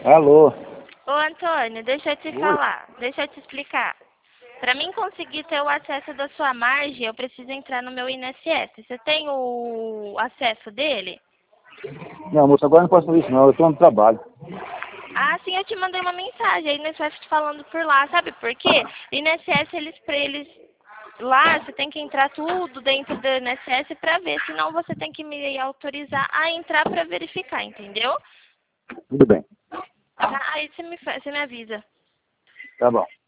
Alô? Ô Antônio, deixa eu te Oi? falar, deixa eu te explicar. Para mim conseguir ter o acesso da sua margem, eu preciso entrar no meu INSS. Você tem o acesso dele? Não, moço, agora não posso fazer isso não, eu estou no trabalho. Ah, sim, eu te mandei uma mensagem, a INSS te falando por lá, sabe por quê? INSS, eles lá, você tem que entrar tudo dentro do INSS para ver, senão você tem que me autorizar a entrar para verificar, entendeu? Tudo bem, Tá? Aí você me avisa. tá bom.